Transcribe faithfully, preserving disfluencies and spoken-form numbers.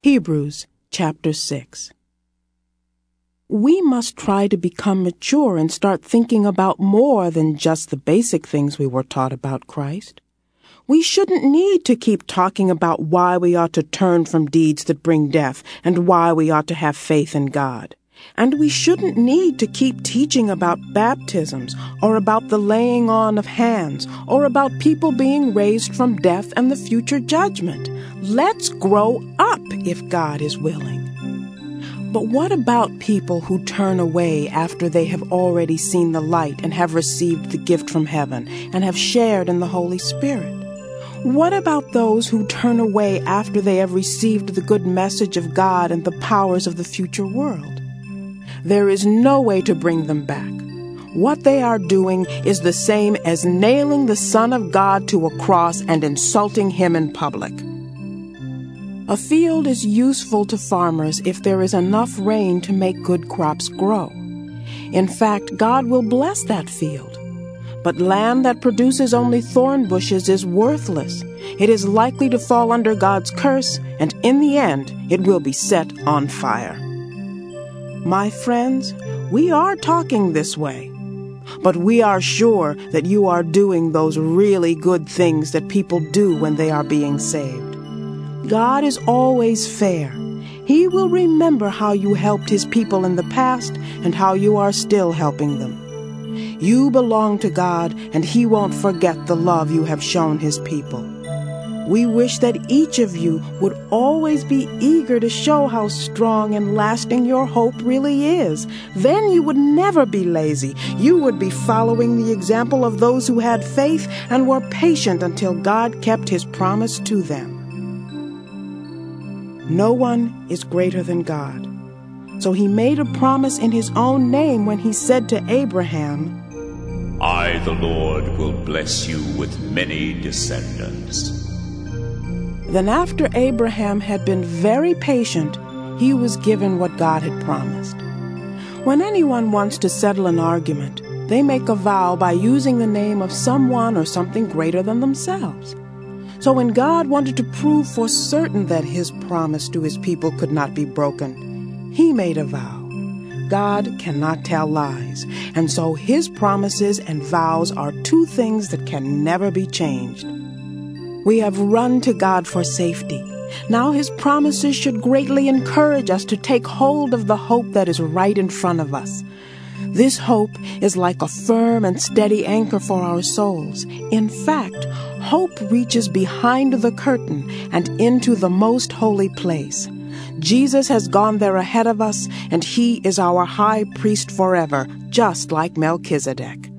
Hebrews chapter six. We must try to become mature and start thinking about more than just the basic things we were taught about Christ. We shouldn't need to keep talking about why we ought to turn from deeds that bring death and why we ought to have faith in God. And we shouldn't need to keep teaching about baptisms or about the laying on of hands or about people being raised from death and the future judgment. Let's grow up if God is willing. But what about people who turn away after they have already seen the light and have received the gift from heaven and have shared in the Holy Spirit? What about those who turn away after they have received the good message of God and the powers of the future world? There is no way to bring them back. What they are doing is the same as nailing the Son of God to a cross and insulting him in public. A field is useful to farmers if there is enough rain to make good crops grow. In fact, God will bless that field. But land that produces only thorn bushes is worthless. It is likely to fall under God's curse, and in the end, it will be set on fire. My friends, we are talking this way, but we are sure that you are doing those really good things that people do when they are being saved. God is always fair. He will remember how you helped his people in the past and how you are still helping them. You belong to God, and he won't forget the love you have shown his people. We wish that each of you would always be eager to show how strong and lasting your hope really is. Then you would never be lazy. You would be following the example of those who had faith and were patient until God kept his promise to them. No one is greater than God. So he made a promise in his own name when he said to Abraham, I, the Lord, will bless you with many descendants. Then after Abraham had been very patient, he was given what God had promised. When anyone wants to settle an argument, they make a vow by using the name of someone or something greater than themselves. So when God wanted to prove for certain that his promise to his people could not be broken, he made a vow. God cannot tell lies, and so his promises and vows are two things that can never be changed. We have run to God for safety. Now his promises should greatly encourage us to take hold of the hope that is right in front of us. This hope is like a firm and steady anchor for our souls. In fact, hope reaches behind the curtain and into the most holy place. Jesus has gone there ahead of us, and he is our high priest forever, just like Melchizedek.